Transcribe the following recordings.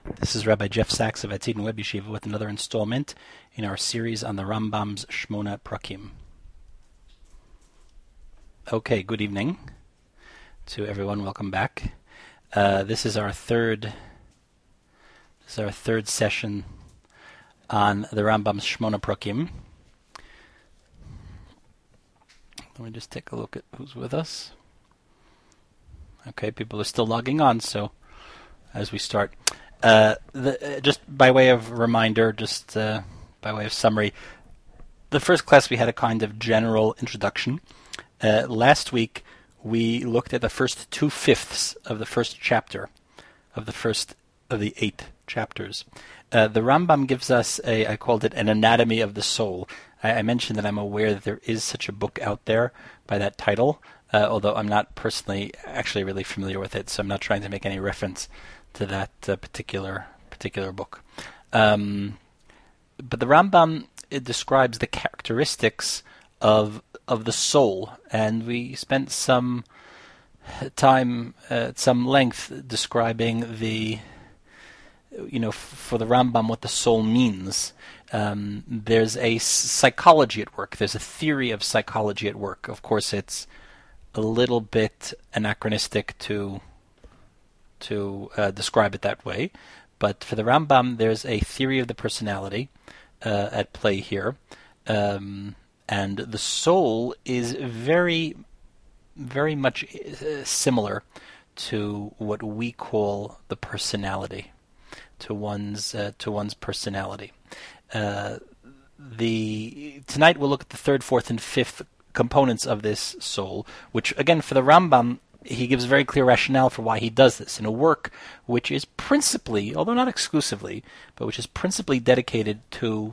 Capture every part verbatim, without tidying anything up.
This is Rabbi Jeff Sachs of Atzidon Web Yeshiva with another installment in our series on the Rambam's Shmona Prakim. Okay, good evening to everyone. Welcome back. Uh, this is our third. This is our third session on the Rambam's Shmona Prakim. Let me just take a look at who's with us. Okay, people are still logging on, so as we start. Uh, the, uh, just by way of reminder, just uh, by way of summary, the first class we had a kind of general introduction. Uh, last week we looked at the first two-fifths of the first chapter, of the first of the eight chapters. Uh, the Rambam gives us a, I called it an anatomy of the soul. I, I mentioned that I'm aware that there is such a book out there by that title, uh, although I'm not personally actually really familiar with it, so I'm not trying to make any reference to that uh, particular particular book. Um, but the Rambam, it describes the characteristics of of the soul, and we spent some time uh, at some length describing the, you know, f- for the Rambam what the soul means. Um, there's a psychology at work. There's a theory of psychology at work. Of course, it's a little bit anachronistic to to uh, describe it that way, but for the Rambam, there's a theory of the personality uh, at play here, um, and the soul is very, very much uh, similar to what we call the personality, to one's uh, to one's personality. Uh, the tonight we'll look at the third, fourth, and fifth components of this soul, which again for the Rambam, he gives very clear rationale for why he does this in a work which is principally, although not exclusively, but which is principally dedicated to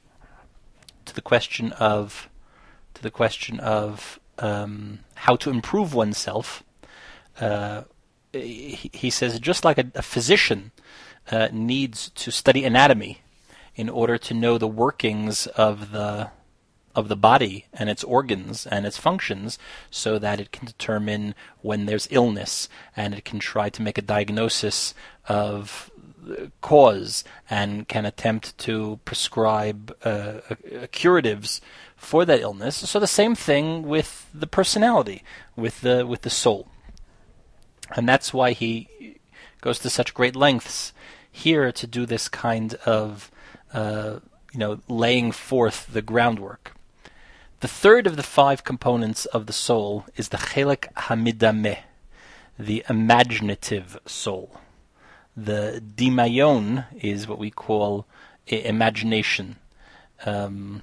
to the question of to the question of um, how to improve oneself. Uh, he, he says just like a, a physician uh, needs to study anatomy in order to know the workings of the of the body and its organs and its functions, so that it can determine when there's illness, and it can try to make a diagnosis of cause and can attempt to prescribe uh, uh, curatives for that illness. So the same thing with the personality, with the with the soul, and that's why he goes to such great lengths here to do this kind of uh, you know laying forth the groundwork. The third of the five components of the soul is the Chelek Hamidameh, the imaginative soul. The Dimayon is what we call I- imagination. Um,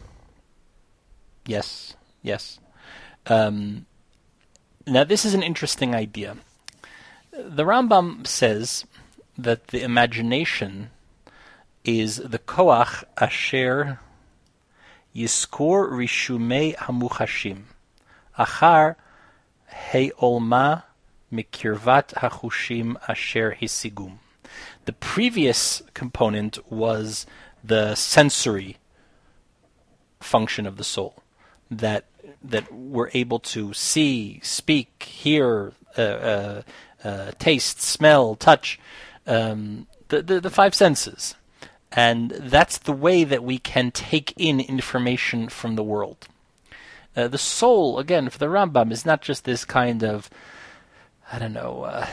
yes, yes. Um, now this is an interesting idea. The Rambam says that the imagination is the Koach Asher Yiskor Rishumei Hamuchashim Achar Heolma Mikirvat Hachushim Asher Hisigum. The previous component was the sensory function of the soul, that that we're able to see, speak, hear, uh, uh, uh, taste, smell, touch, um, the, the the five senses. And that's the way that we can take in information from the world. Uh, the soul, again, for the Rambam, is not just this kind of, I don't know, uh,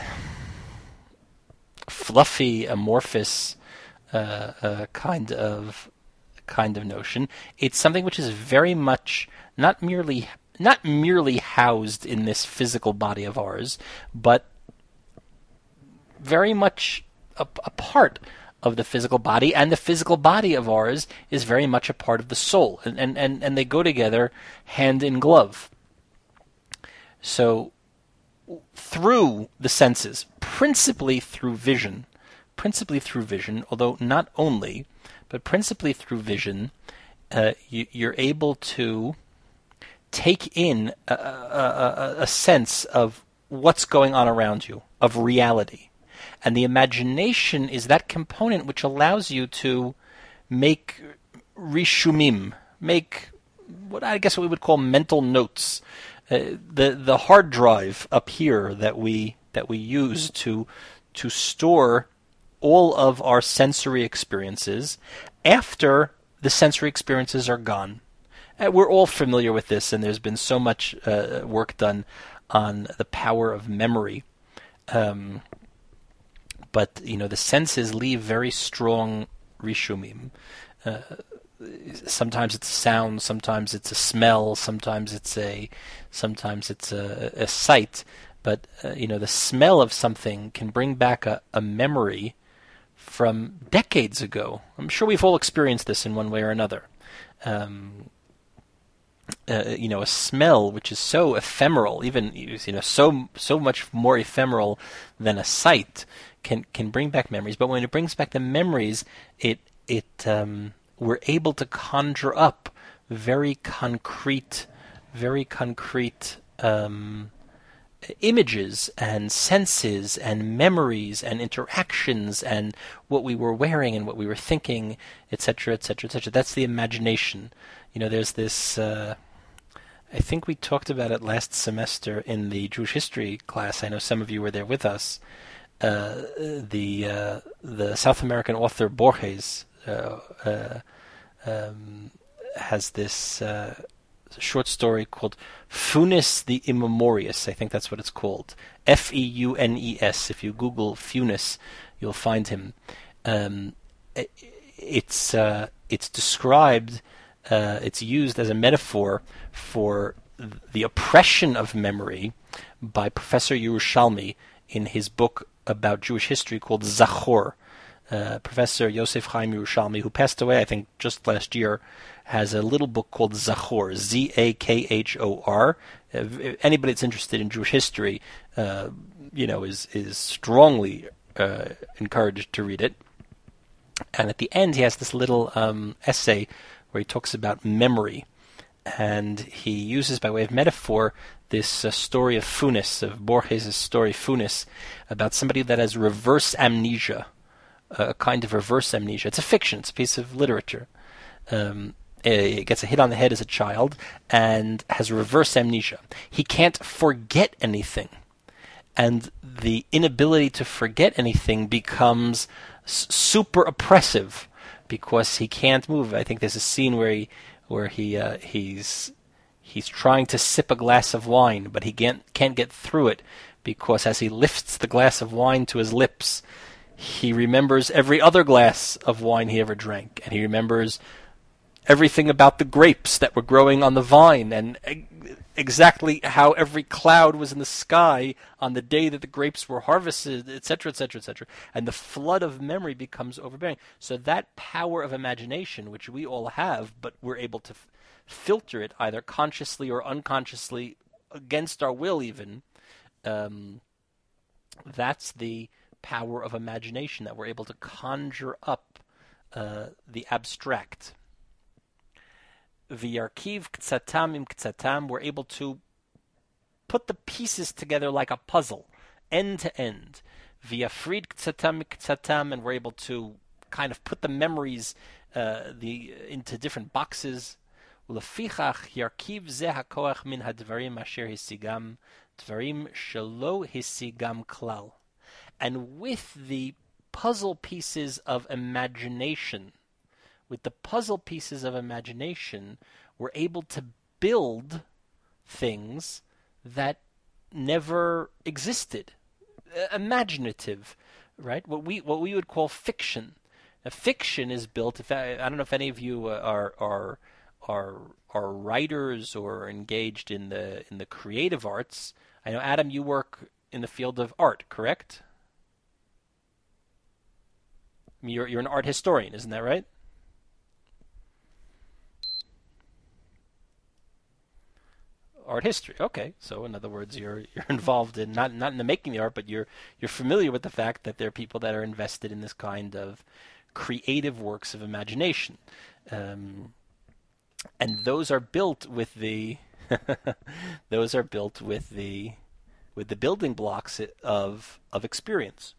fluffy, amorphous uh, uh, kind of kind of notion. It's something which is very much not merely not merely housed in this physical body of ours, but very much a, a part of the physical body, and the physical body of ours is very much a part of the soul, and, and, and, and they go together hand in glove. So through the senses, principally through vision, principally through vision, although not only, but principally through vision, uh, you, you're able to take in a, a, a, a sense of what's going on around you, of reality. And the imagination is that component which allows you to make rishumim, make what I guess what we would call mental notes. Uh, the the hard drive up here that we that we use to to store all of our sensory experiences after the sensory experiences are gone. Uh, we're all familiar with this, and there's been so much uh, work done on the power of memory. Um, but, you know, the senses leave very strong rishumim. Uh, sometimes it's a sound, sometimes it's a smell, sometimes it's a, sometimes it's a, a sight. But, uh, you know, the smell of something can bring back a, a memory from decades ago. I'm sure we've all experienced this in one way or another. Um, uh, you know, a smell which is so ephemeral, even, you know, so so much more ephemeral than a sight, can can bring back memories. But when it brings back the memories, it it um, we're able to conjure up very concrete, very concrete um, images and senses and memories and interactions and what we were wearing and what we were thinking, et cetera, et cetera, et cetera. That's the imagination. You know, there's this. Uh, I think we talked about it last semester in the Jewish history class. I know some of you were there with us. Uh, the uh, the South American author Borges uh, uh, um, has this uh, short story called Funes the Immemorious. I think that's what it's called. F E U N E S. If you Google Funes, you'll find him. Um, it, it's uh, it's described. Uh, it's used as a metaphor for the oppression of memory by Professor Yerushalmi in his book about Jewish history called Zachor. Uh, Professor Yosef Chaim Yerushalmi, who passed away, I think, just last year, has a little book called Zachor, Z A K H O R. Uh, anybody that's interested in Jewish history, uh, you know, is is strongly uh, encouraged to read it. And at the end, he has this little um, essay where he talks about memory, and he uses, by way of metaphor, this uh, story of Funes, of Borges' story Funes, about somebody that has reverse amnesia, a kind of reverse amnesia. It's a fiction, it's a piece of literature. Um, it gets a hit on the head as a child and has reverse amnesia. He can't forget anything, and the inability to forget anything becomes s- super oppressive, because he can't move. I think there's a scene where he, where he, uh, he's, he's trying to sip a glass of wine, but he can't can't get through it, because as he lifts the glass of wine to his lips, he remembers every other glass of wine he ever drank, and he remembers everything about the grapes that were growing on the vine, and exactly how every cloud was in the sky on the day that the grapes were harvested, et cetera, et cetera, et cetera. And the flood of memory becomes overbearing. So that power of imagination, which we all have, but we're able to f- filter it either consciously or unconsciously, against our will even, um, that's the power of imagination, that we're able to conjure up uh, the abstract. V'yarkiv k'tzatam im k'tzatam, we're able to put the pieces together like a puzzle, end to end. V'yafrid k'tzatam k'tzatam, and we're able to kind of put the memories uh, the into different boxes. Ulefichach yarkiv ze hakoach min hadvarim asher hisigam dvarim shelo hisigam klal. And with the puzzle pieces of imagination, with the puzzle pieces of imagination, we're able to build things that never existed. Uh, imaginative, right? What we what we would call fiction. Now, fiction is built. If I, I don't know if any of you uh, are are are are writers or engaged in the in the creative arts. I know, Adam, you work in the field of art, correct? I mean, you're you're an art historian, isn't that right? Art history. Okay, so in other words, you're you're involved in not not in the making the art, but you're you're familiar with the fact that there are people that are invested in this kind of creative works of imagination, um, and those are built with the those are built with the with the building blocks of of experience.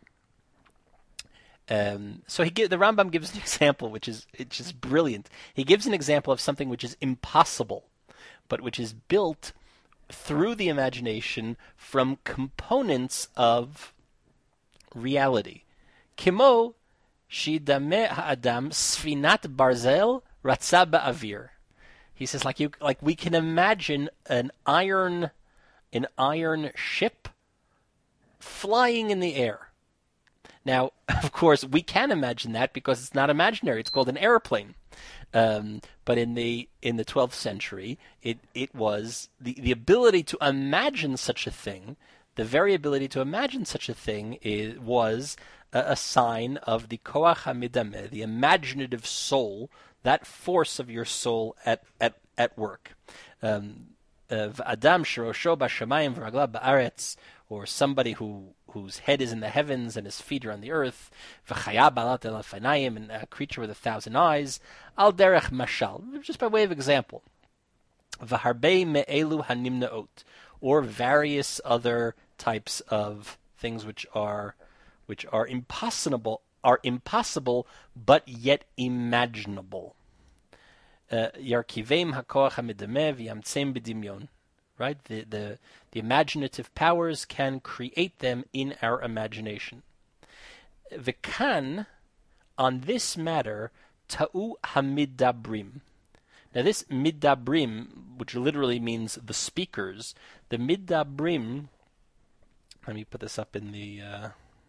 Um, so he give, the Rambam gives an example which is it's just brilliant. He gives an example of something which is impossible, but which is built through the imagination from components of reality. Kimo shidame ha'adam sfinat barzel ratza ba'avir. He says, like you, like we can imagine an iron, an iron ship flying in the air. Now, of course, we can imagine that because it's not imaginary. It's called an airplane. Um, but in the in the twelfth century, it it was the, the ability to imagine such a thing. The very ability to imagine such a thing is, was a, a sign of the koach hamidameh, the imaginative soul, that force of your soul at at, at work. Um, Adam shirosho b'shamayim v'ragla ba'aretz, or somebody who whose head is in the heavens and his feet are on the earth, v'chaya balat elafanayim, and a creature with a thousand eyes, al derech mashal, just by way of example, v'harbei me'elu hanimnaot, or various other types of things which are which are impossible, are impossible, but yet imaginable. Yarkiveim hakoach hamidameh v'yamtzeim b'dimyon. Right, the, the the imaginative powers can create them in our imagination. V'kan, on this matter, ta'u hamidabrim. Now this midabrim, which literally means the speakers, the midabrim. Let me put this up in the uh,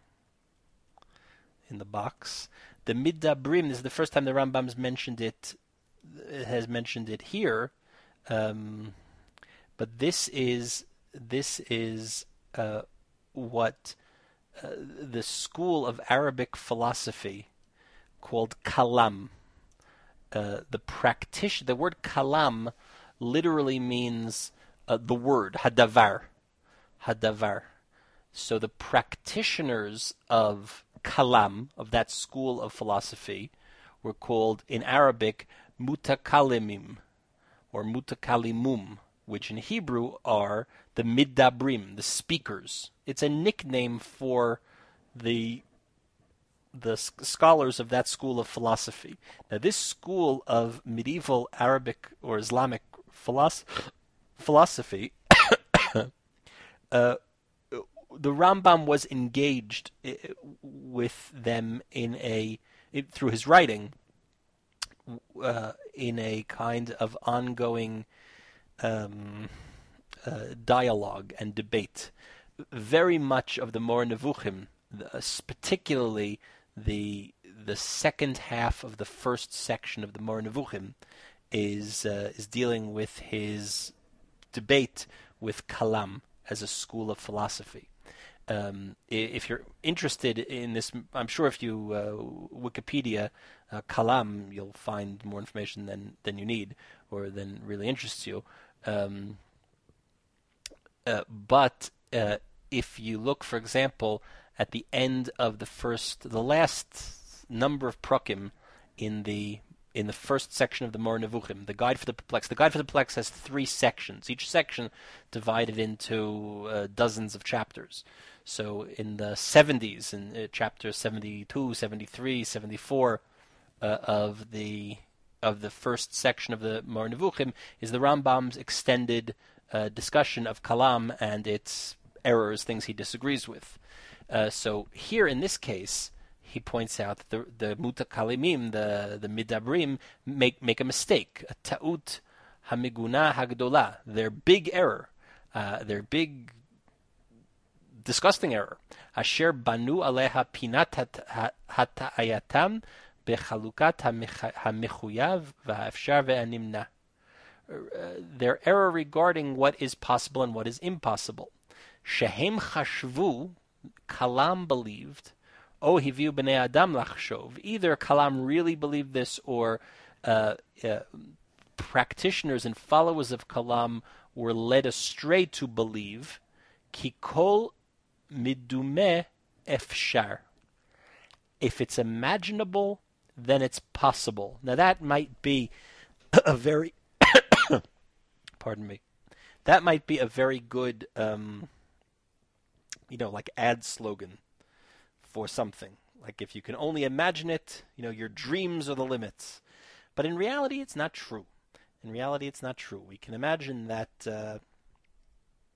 in the box. The midabrim, this is the first time the Rambam's mentioned it. Has mentioned it here. Um, But this is this is uh, what uh, the school of Arabic philosophy called kalam. Uh, the practice, the word kalam literally means uh, the word hadavar, hadavar. So the practitioners of kalam, of that school of philosophy, were called in Arabic mutakalimim or mutakalimum, which in Hebrew are the midabrim, the speakers. It's a nickname for the the scholars of that school of philosophy. Now, this school of medieval Arabic or Islamic philosophy, philosophy uh, the Rambam was engaged with them in a in, through his writing uh, in a kind of ongoing Um, uh, dialogue and debate. Very much of the Moreh Nevuchim, particularly the the second half of the first section of the Moreh Nevuchim, is uh, is dealing with his debate with Kalam as a school of philosophy. Um, if you're interested in this, I'm sure if you uh, Wikipedia uh, Kalam, you'll find more information than, than you need or than really interests you. Um, uh, but uh, if you look, for example, at the end of the first, the last number of prakim in the in the first section of the Moreh Nevuchim, the Guide for the Perplexed. The Guide for the Perplexed has three sections, each section divided into uh, dozens of chapters. So in the seventies, in uh, chapters seventy-two, seventy-three, seventy-four uh, of the of the first section of the Moreh Nevuchim is the Rambam's extended uh, discussion of Kalam and its errors, things he disagrees with. Uh, so here in this case, he points out that the, the mutakalimim, the, the midabrim, make, make a mistake, a ta'ut hamiguna hagdola, their big error, uh, their big, disgusting error. Asher banu aleha pinat hata'ayatam bechalukat hamichuyav v'ha'afshar ve'animna. Their error regarding what is possible and what is impossible. Shehem chashvu, Kalam believed, O hiviu b'nei adam lachshov. Either Kalam really believed this, or uh, uh, practitioners and followers of Kalam were led astray to believe. Ki kol midumeh efshar. If it's imaginable, then it's possible. Now that might be a very, pardon me, that might be a very good, um, you know, like ad slogan for something. Like if you can only imagine it, you know, your dreams are the limits. But in reality, it's not true. In reality, it's not true. We can imagine that, uh,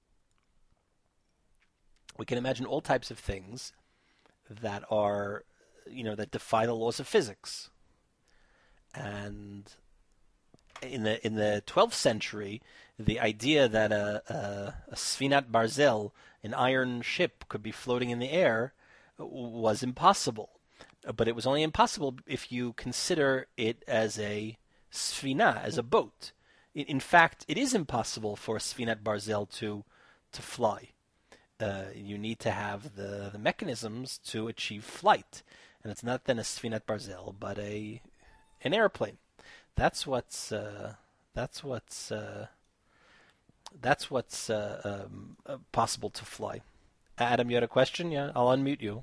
we can imagine all types of things that are you know, that defy the laws of physics. And in the in the twelfth century, the idea that a, a, a Sfinat Barzel, an iron ship, could be floating in the air was impossible. But it was only impossible if you consider it as a Sfina, as a boat. In fact, it is impossible for a Sfinat Barzel to to fly. Uh, you need to have the, the mechanisms to achieve flight, and it's not then a Sfinat Barzel, but a an airplane. That's what's uh, that's what's uh, that's what's uh, um, uh, possible to fly. Adam, you had a question? Yeah, I'll unmute you.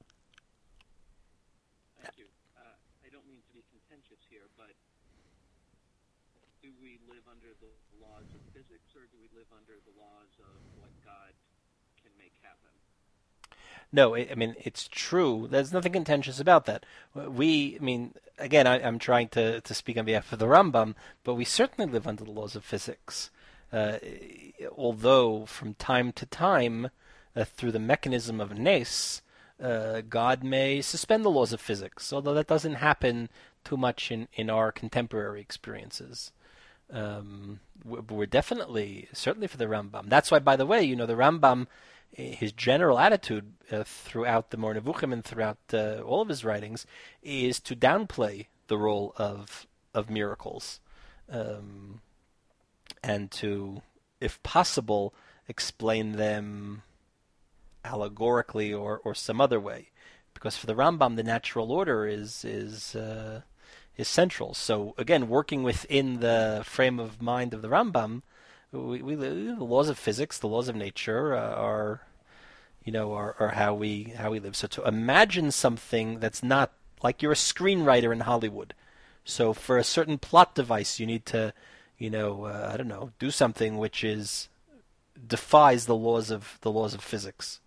Thank you. Uh, I don't mean to be contentious here, but do we live under the laws of physics, or do we live under the laws of what God can make happen? No, I mean, it's true. There's nothing contentious about that. We, I mean, again, I, I'm trying to, to speak on behalf of the Rambam, but we certainly live under the laws of physics. Uh, although, from time to time, uh, through the mechanism of Nes, uh, God may suspend the laws of physics, although that doesn't happen too much in, in our contemporary experiences. Um, we're definitely, certainly for the Rambam. That's why, by the way, you know, the Rambam, his general attitude uh, throughout the Moreh Nevuchim and throughout uh, all of his writings is to downplay the role of of miracles, um, and to, if possible, explain them allegorically or, or some other way. Because for the Rambam, the natural order is is uh, is central. So again, working within the frame of mind of the Rambam, we, we the laws of physics, the laws of nature uh, are, you know, are, are how we how we live. So to imagine something that's not like you're a screenwriter in Hollywood. So for a certain plot device, you need to, you know, uh, I don't know, do something which is defies the laws of the laws of physics.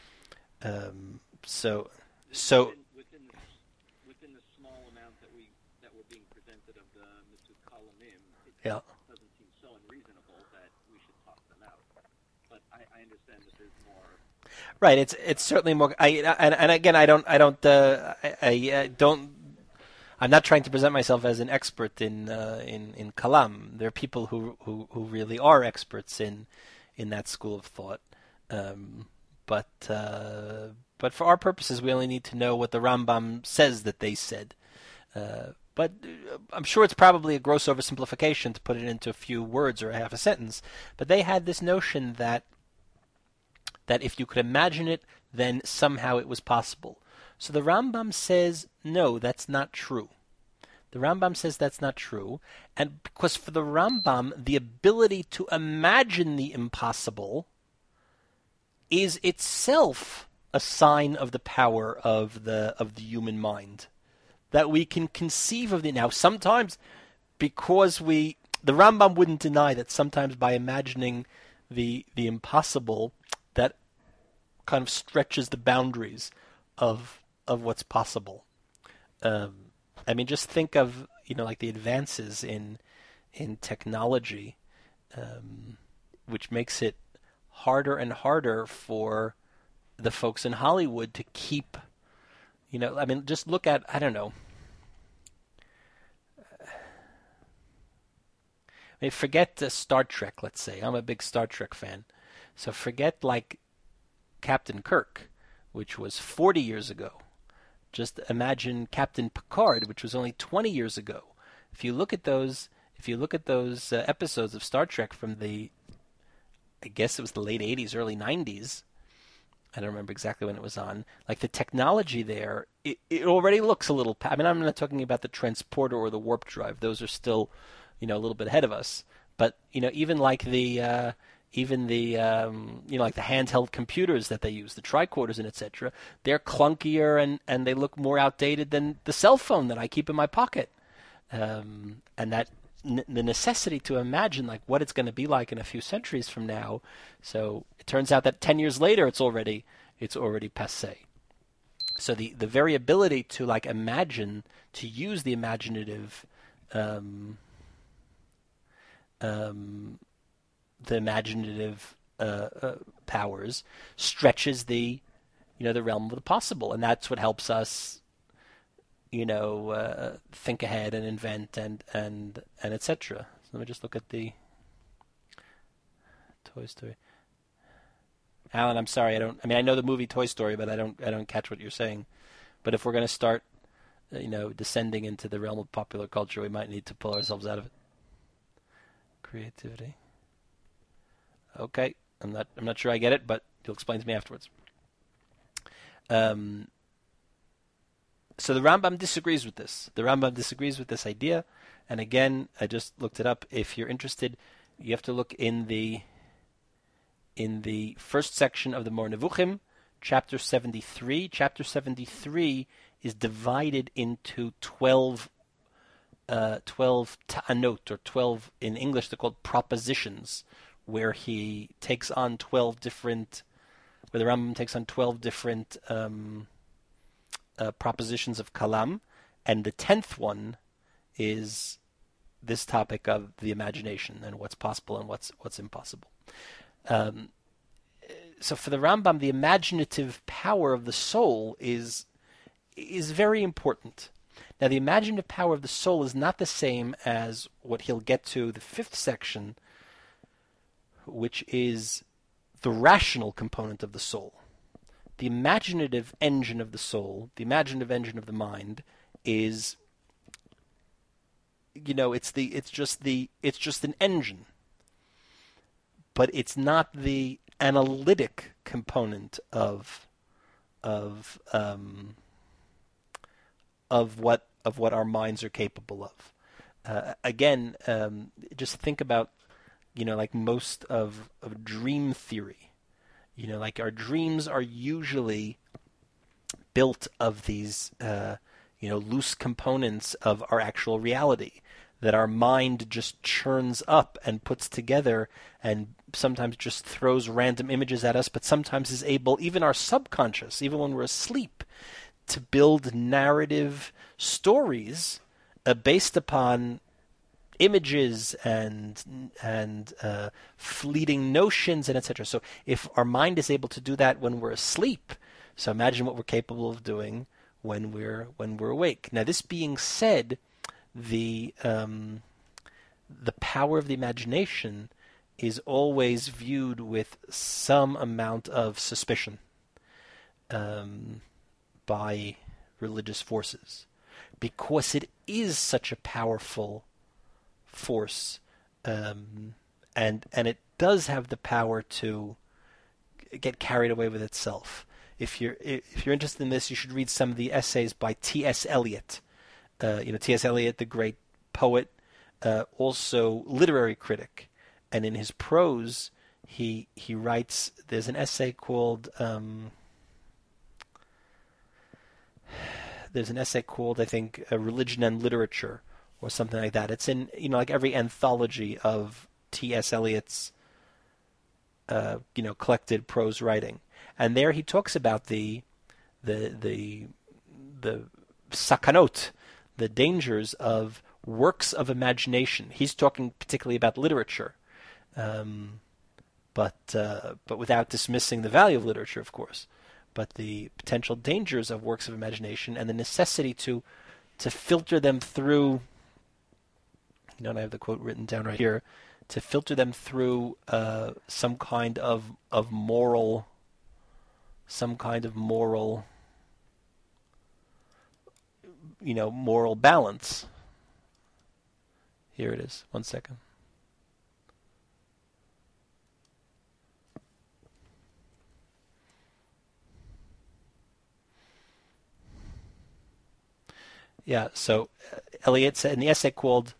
Um, so so. Within, within, the, within the small amount that we that we're being presented of the Mitzvot Kalamim, it Yeah. doesn't seem so unreasonable that we should talk them out. But I, I understand that there's more. Right. It's it's certainly more. I and, and again, I don't I don't uh, I, I uh, don't. I'm not trying to present myself as an expert in uh, in in Kalam. There are people who, who, who really are experts in in that school of thought. Um, but uh, but for our purposes, we only need to know what the Rambam says that they said. Uh, but I'm sure it's probably a gross oversimplification to put it into a few words or a half a sentence. But they had this notion that that if you could imagine it, then somehow it was possible. So the Rambam says, no, that's not true. The Rambam says that's not true. And because for the Rambam, the ability to imagine the impossible is itself a sign of the power of the of the human mind. That we can conceive of the now. Sometimes because we the Rambam wouldn't deny that sometimes by imagining the the impossible, that kind of stretches the boundaries of of what's possible. Um, I mean, just think of, you know, like the advances in in technology, um, which makes it harder and harder for the folks in Hollywood to keep, you know, I mean, just look at, I don't know. I mean, forget uh, Star Trek, let's say. I'm a big Star Trek fan. So forget, like, Captain Kirk, which was forty years ago. Just imagine Captain Picard, which was only twenty years ago. If you look at those, if you look at those uh, episodes of Star Trek from the, I guess it was the late eighties, early nineties. I don't remember exactly when it was on. Like the technology there, it, it already looks a little. I mean, I'm not talking about the transporter or the warp drive; those are still, you know, a little bit ahead of us. But you know, even like the. Uh, Even the um, you know like the handheld computers that they use, the tricorders and et cetera, they're clunkier and, and they look more outdated than the cell phone that I keep in my pocket. Um, and that n- the necessity to imagine like what it's going to be like in a few centuries from now. So it turns out that ten years later, it's already it's already passé. So the, the very ability to like imagine, to use the imaginative. Um, um, the imaginative uh, uh, powers stretches the, you know, the realm of the possible, and that's what helps us you know, uh, think ahead and invent and and and et cetera. So let me just look at the Toy Story. Alan, I'm sorry, I don't. I mean, I know the movie Toy Story, but I don't. I don't catch what you're saying. But if we're going to start, you know, descending into the realm of popular culture, we might need to pull ourselves out of it. Creativity. Okay, I'm not. I'm not sure I get it, but you'll explain to me afterwards. Um. So the Rambam disagrees with this. The Rambam disagrees with this idea, and again, I just looked it up. If you're interested, you have to look in the in the first section of the Mor Nevuchim, chapter seventy-three. Chapter seventy-three is divided into twelve, uh, twelve ta'anot, or twelve, in English they're called propositions, where he takes on twelve different, where the Rambam takes on twelve different um, uh, propositions of kalam, and the tenth one is this topic of the imagination and what's possible and what's what's impossible. Um, so for the Rambam, the imaginative power of the soul is is very important. Now, the imaginative power of the soul is not the same as what he'll get to, the fifth section, which is the rational component of the soul. The imaginative engine of the soul, the imaginative engine of the mind, is, you know, it's the it's just the it's just an engine. But it's not the analytic component of of um, of what of what our minds are capable of. Uh, again, um, just think about, you know, like most of, of dream theory. You know, like our dreams are usually built of these, uh, you know, loose components of our actual reality that our mind just churns up and puts together, and sometimes just throws random images at us, but sometimes is able, even our subconscious, even when we're asleep, to build narrative stories uh, based upon images and and uh, fleeting notions and et cetera. So if our mind is able to do that when we're asleep, so imagine what we're capable of doing when we're when we're awake. Now, this being said, the um, the power of the imagination is always viewed with some amount of suspicion um, by religious forces, because it is such a powerful force, um, and and it does have the power to get carried away with itself. If you're if you're interested in this, you should read some of the essays by T S Eliot. Uh, you know, T S Eliot, the great poet, uh, also literary critic, and in his prose, he he writes. There's an essay called. Um, there's an essay called, I think, uh, "Religion and Literature," or something like that. It's in, you know, like every anthology of T S Eliot's, uh, you know, collected prose writing, and there he talks about the the the the sakanot, the dangers of works of imagination. He's talking particularly about literature, um, but uh, but without dismissing the value of literature, of course. But the potential dangers of works of imagination and the necessity to to filter them through. You know, and I have the quote written down right here, to filter them through uh, some kind of of moral, some kind of moral. You know, moral balance. Here it is. One second. Yeah, so uh, Eliot said in the essay called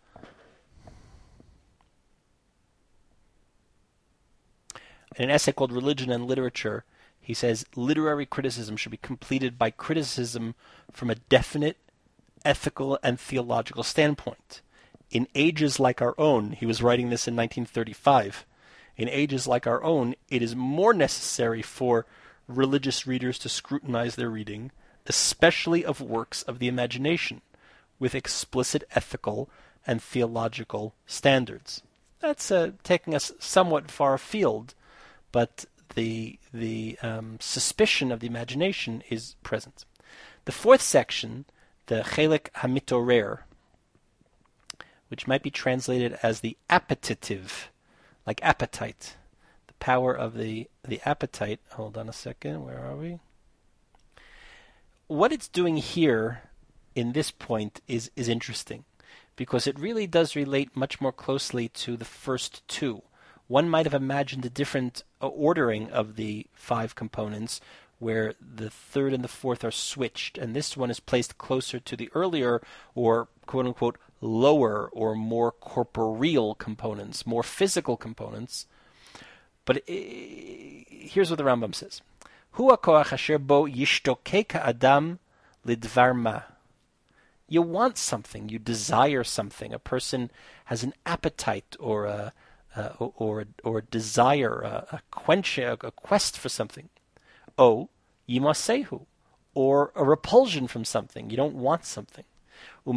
in an essay called Religion and Literature, he says literary criticism should be completed by criticism from a definite ethical and theological standpoint. In ages like our own, he was writing this in nineteen thirty-five, in ages like our own, it is more necessary for religious readers to scrutinize their reading, especially of works of the imagination, with explicit ethical and theological standards. That's uh, taking us somewhat far afield, but the the um, suspicion of the imagination is present. The fourth section the chelik hamitorer, which might be translated as the appetitive, like appetite, the power of the, the appetite. Hold on a second, where are we? What it's doing here in this point is, is interesting, because it really does relate much more closely to the first two. One might have imagined a different ordering of the five components, where the third and the fourth are switched, and this one is placed closer to the earlier, or quote-unquote, lower or more corporeal components, more physical components. But it, here's what the Rambam says. Hu hakoach asher bo yishtokek ha'adam lidvar ma. You want something, you desire something. A person has an appetite or a, uh, or, or a desire, a, a quench, a, a quest for something. O yimasehu, or a repulsion from something. You don't want something. And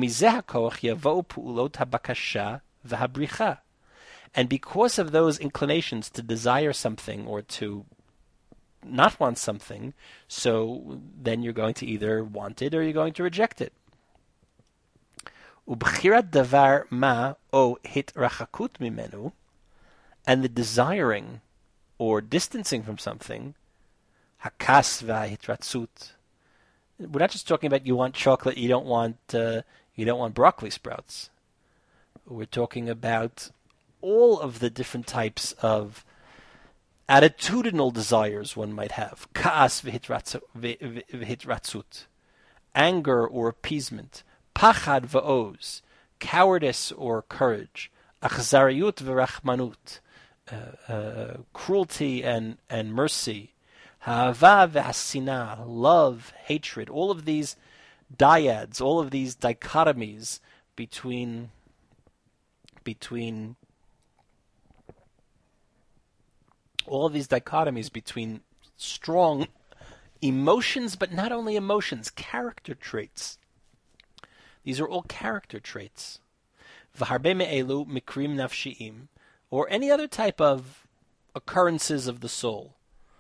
because of those inclinations to desire something or to not want something, so then you're going to either want it or you're going to reject it. And the desiring or distancing from something, hakas v'hitratzut. We're not just talking about you want chocolate, you don't want uh, you don't want broccoli sprouts. We're talking about all of the different types of attitudinal desires one might have. Kaas v'hitratzut, anger or appeasement, pachad v'oz, cowardice or courage, achzariyut v'rachmanut, uh, uh, cruelty and, and mercy, ha'ava v'hasina, love, hatred, all of these dyads, all of these dichotomies between between all of these dichotomies between strong emotions, but not only emotions, character traits. These are all character traits. V'harbe me'elu mikrim nafshi'im, or any other type of occurrences of the soul.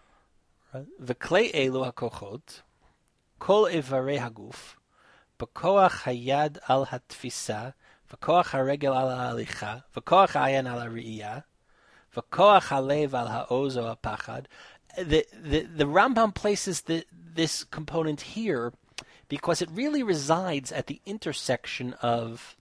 V'klei elu hakochot, kol ivarei haguf, b'koach hayad al hatfisa, v'koach haregel al ha'alicha, v'koach ha'ayan al ha'ri'iyah, v'koach ha'lev al ha'oz o ha'pachad. The, the, the Rambam places the, this component here because it really resides at the intersection of,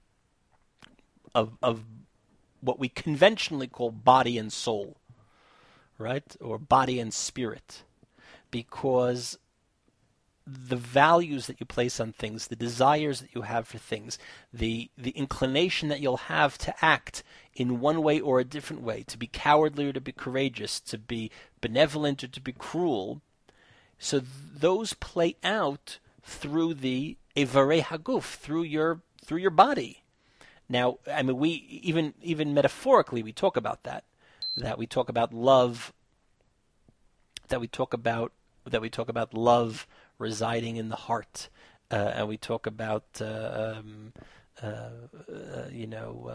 of, of what we conventionally call body and soul, right? Or body and spirit. Because the values that you place on things, the desires that you have for things, the the inclination that you'll have to act in one way or a different way, to be cowardly or to be courageous, to be benevolent or to be cruel, so th- those play out through the Evarei Haguf, through your through your body. Now, I mean, we even even metaphorically we talk about that, that we talk about love, that we talk about that we talk about love residing in the heart, uh, and we talk about uh, um, uh, uh, you know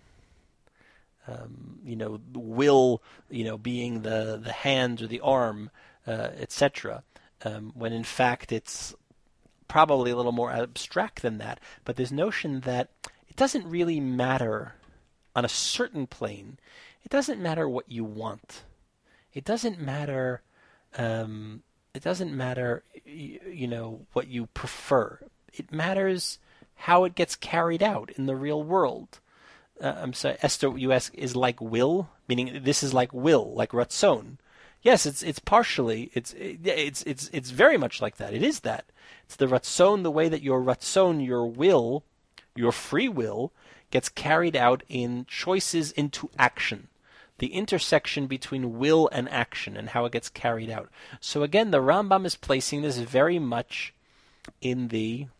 uh, um, you know will, you know being the the hand or the arm, uh, et cetera. Um, when in fact it's probably a little more abstract than that. But this notion that it doesn't really matter on a certain plane. It doesn't matter what you want. It doesn't matter. Um, It doesn't matter, you know, what you prefer. It matters how it gets carried out in the real world. Uh, I'm sorry, Esther, you ask, is like will, meaning this is like will, like ratzon. Yes, it's it's partially, it's it's it's it's very much like that. It is that. It's the ratzon, the way that your ratzon, your will, your free will, gets carried out in choices into action. The intersection between will and action and how it gets carried out. So again, the Rambam is placing this very much in the,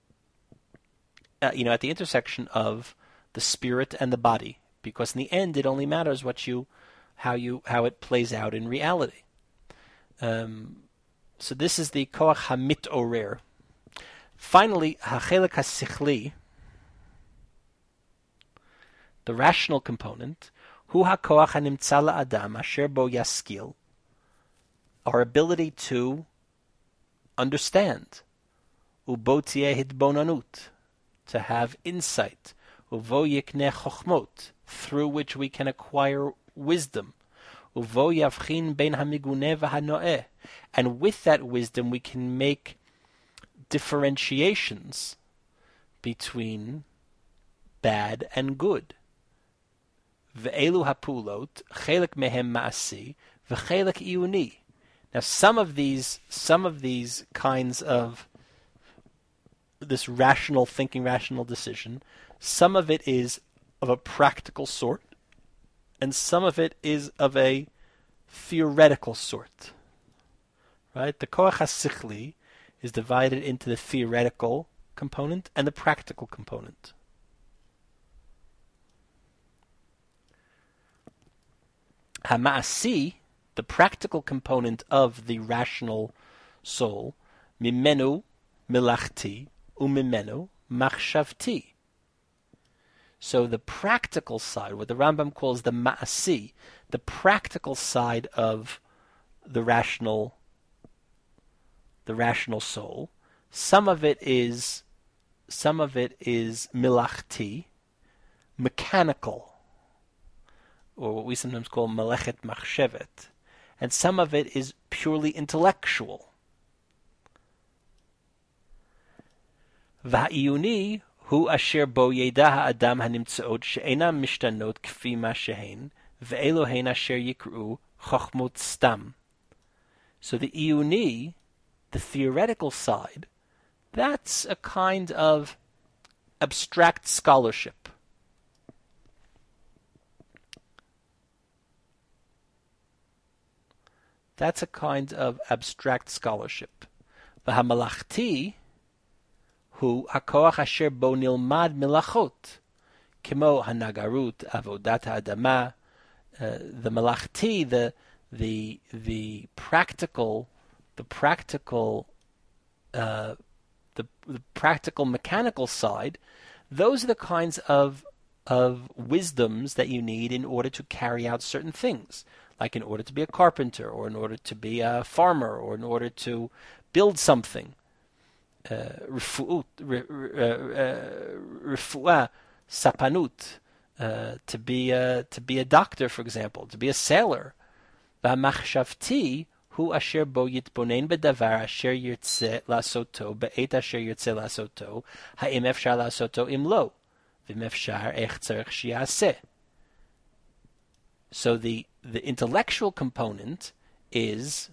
uh, you know, at the intersection of the spirit and the body, because in the end, it only matters what you, how you, how it plays out in reality. Um, so this is the koach hamit orer. Finally, hachelek hasichli, the rational component. Hu hakoach hanimtza la'adam asher bo yaskil, our ability to understand, ubo tieh hitbonanut, to have insight, uvo yikneh chochmot, through which we can acquire wisdom, uvo yavchin ben hamiguneh v'hanoeh, and with that wisdom we can make differentiations between bad and good. Ve'elu hapulot, chelik mehem ma'asi, v'chelik iyuni. Now, some of these, some of these kinds of this rational thinking, rational decision, some of it is of a practical sort, and some of it is of a theoretical sort. Right? The koach hasichli is divided into the theoretical component and the practical component. Hama'asi, the practical component of the rational soul, mimenu milachti umimenu machshavti. So the practical side, what the Rambam calls the ma'asi, the practical side of the rational, the rational soul, some of it is, some of it is milachti, mechanical, or what we sometimes call melechet machshevet, and some of it is purely intellectual. Va'iyuni hu asher bo yeda ha'adam hanimtzeot she'enam mishtanot kfi ma shehen ve'elohen asher yikru chochmot stam. So the iyuni, the theoretical side, that's a kind of abstract scholarship. That's a kind of abstract scholarship. V'hamalachti hu hakoach asher bo nilmad milachot, kimo hanagarut, avodat ha'adama. Uh, the malachti, the the the practical, the practical, uh, the the practical mechanical side. Those are the kinds of of wisdoms that you need in order to carry out certain things, like in order to be a carpenter, or in order to be a farmer, or in order to build something. Refu'ut, refu'ah, sapanut, to be a to be a doctor, for example, to be a sailor. V'hamachshavti hu asher bo yitbonen bedavar asher yirtzeh lasoto be'et asher yirtzeh lasoto ha'im efshar lasoto im lo v'im efshar ech tzarech shi'aseh. So the the intellectual component is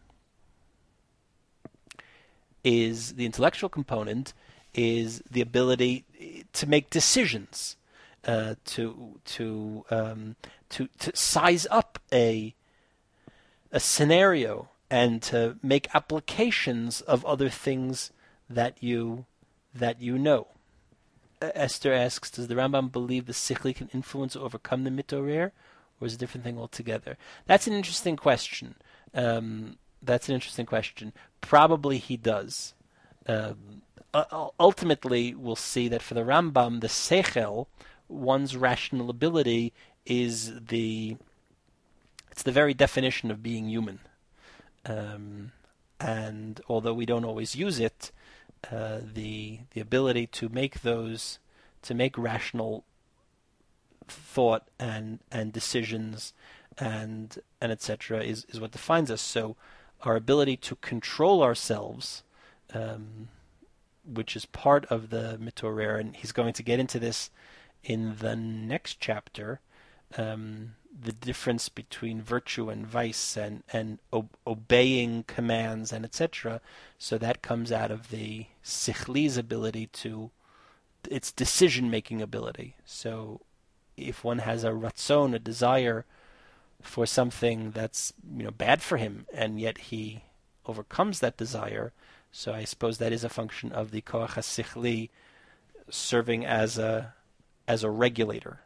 is the intellectual component is the ability to make decisions, uh, to to um, to to size up a a scenario and to make applications of other things that you that you know. Uh, Esther asks, does the Rambam believe the sichli can influence or overcome the mitorer, or is it a different thing altogether? That's an interesting question. Um, that's an interesting question. Probably he does. Um, ultimately, we'll see that for the Rambam, the seichel, one's rational ability, is the it's the very definition of being human. Um, and although we don't always use it, uh, the the ability to make those to make rational thought and and decisions and and et cetera is is what defines us. So our ability to control ourselves, um, which is part of the mitorer, and he's going to get into this in the next chapter, um, the difference between virtue and vice, and and o- obeying commands and et cetera. So that comes out of the sichli's ability to its decision-making ability. So if one has a ratzon, a desire for something that's, you know, bad for him, and yet he overcomes that desire, so I suppose that is a function of the koach hasichli serving as a as a regulator.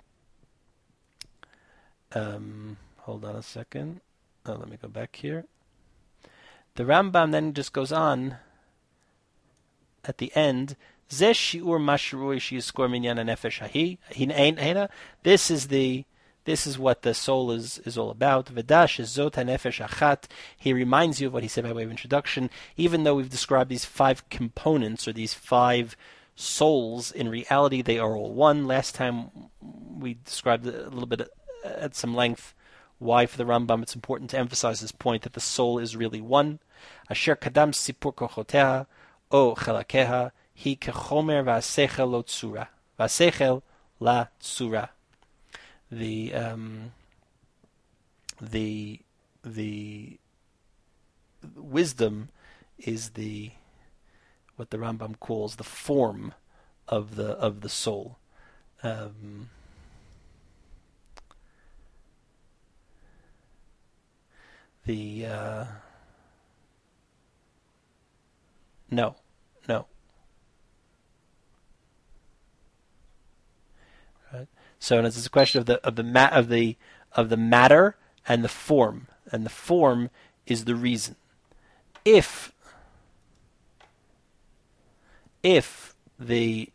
Um, hold on a second. Oh, let me go back here. The Rambam then just goes on at the end. This is the This is what the soul is, is all about. V'dash is zot hanefesh achat. He reminds you of what he said by way of introduction. Even though we've described these five components or these five souls, in reality they are all one. Last time we described a little bit at some length why for the Rambam it's important to emphasize this point that the soul is really one. Asher kadam sipur kochoteha o chalakeha hi kechomer v'asechel lo tzura. V'asechel la tzura. The um, the the wisdom is the what the Rambam calls the form of the of the soul. Um, the uh, no, no. Right. So it's a question of the of the ma- of the of the matter and the form, and the form is the reason. If if the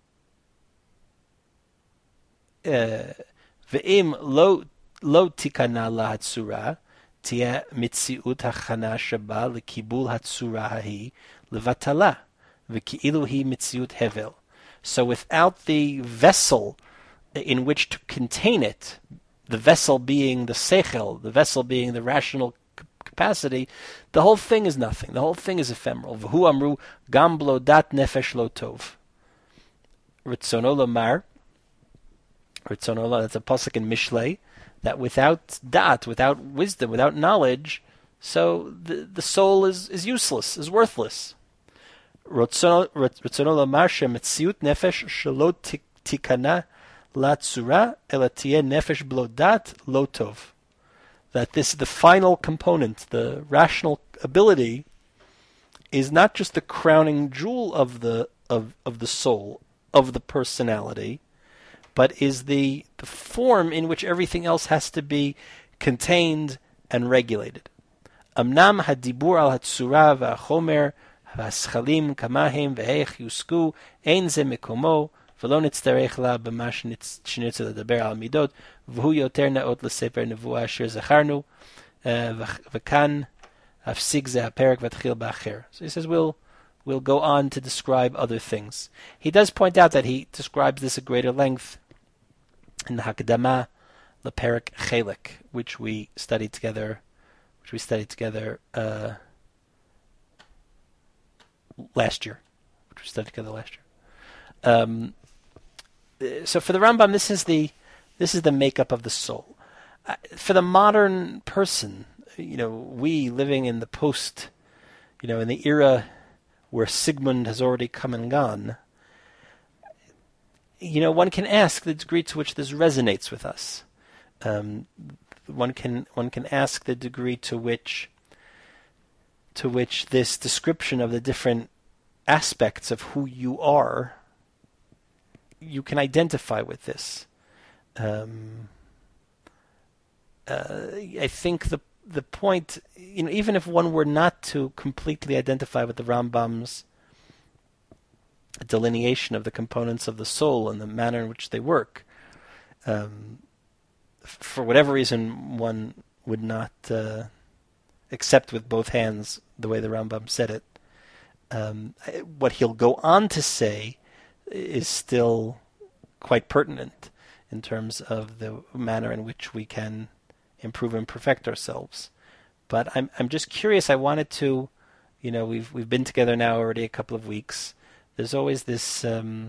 ve'im lo lo tikana lahatzura tia mitziut hachana shaba lekibul hatzura hahi levatala v'ki'ilu hi mitziut hevel. So without the vessel in which to contain it, the vessel being the seichel, the vessel being the rational capacity, the whole thing is nothing. The whole thing is ephemeral. V'hu amru gam blo dat nefesh lo tov. Ritzono lomar, Ritzono lo, that's a pasuk in Mishlei, that without dat, without wisdom, without knowledge, so the the soul is, is useless, is worthless. Ritzono lomar shemetziut nefesh shelo tikana la tzura ela tieh nefesh blo dat lo tov. That this the final component, the rational ability, is not just the crowning jewel of the of, of the soul, of the personality, but is the, the form in which everything else has to be contained and regulated. Amnam hadibur al hatzura v'achomer v'aschalim kamahem v'heich yusku ein ze mekomo ולא נצטרך לה במה שנרצה לדבר על מידות, והוא יותר נאות לספר נבואה אשר זכרנו, וכאן הפסיק זה הפרק והתחיל באחר. So he says we'll, we'll go on to describe other things. He does point out that he describes this at greater length in the Hakdama LePerek Chelek, which we studied together, which we studied together uh, last year, which we studied together last year. Um, so for the Rambam, this is the this is the makeup of the soul. Uh, for the modern person, you know, we living in the post, you know, in the era where Sigmund has already come and gone, you know, one can ask the degree to which this resonates with us. Um, one can one can ask the degree to which to which this description of the different aspects of who you are, you can identify with this. Um, uh, I think the the point, you know, even if one were not to completely identify with the Rambam's delineation of the components of the soul and the manner in which they work, um, for whatever reason, one would not uh, accept with both hands the way the Rambam said it. Um, what he'll go on to say is still quite pertinent in terms of the manner in which we can improve and perfect ourselves. But I'm I'm just curious. I wanted to, you know, we've we've been together now already a couple of weeks. There's always this, um,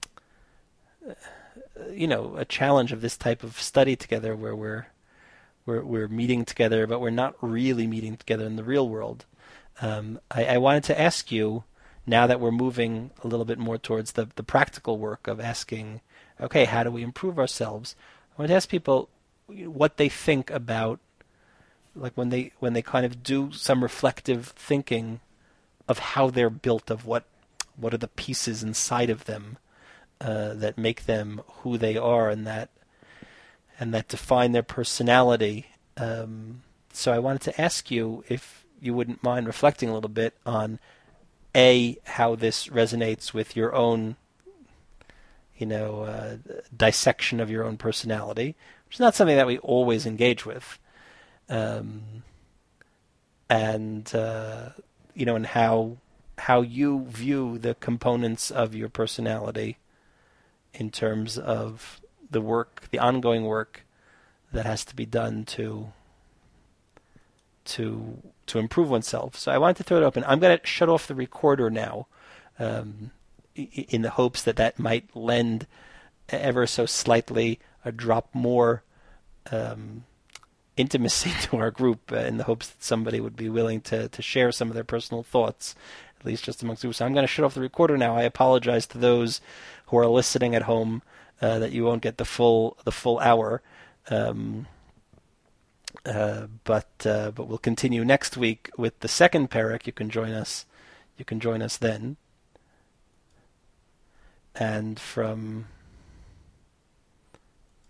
you know, a challenge of this type of study together, where we're we're we're meeting together, but we're not really meeting together in the real world. Um, I, I wanted to ask you, now that we're moving a little bit more towards the, the practical work of asking, okay, how do we improve ourselves? I want to ask people what they think about, like when they when they kind of do some reflective thinking of how they're built, of what what are the pieces inside of them uh, that make them who they are, and that and that define their personality. Um, so I wanted to ask you if you wouldn't mind reflecting a little bit on A, how this resonates with your own, you know, uh, dissection of your own personality, which is not something that we always engage with. Um, and uh, you know, and how how you view the components of your personality in terms of the work, the ongoing work that has to be done to to to improve oneself. So I wanted to throw it open. I'm going to shut off the recorder now, um, in the hopes that that might lend ever so slightly a drop more um, intimacy to our group, uh, in the hopes that somebody would be willing to, to share some of their personal thoughts, at least just amongst groups. So I'm going to shut off the recorder now. I apologize to those who are listening at home uh, that you won't get the full the full hour. Um, uh, but uh, but we'll continue next week with the second parak. You can join us. You can join us then. And from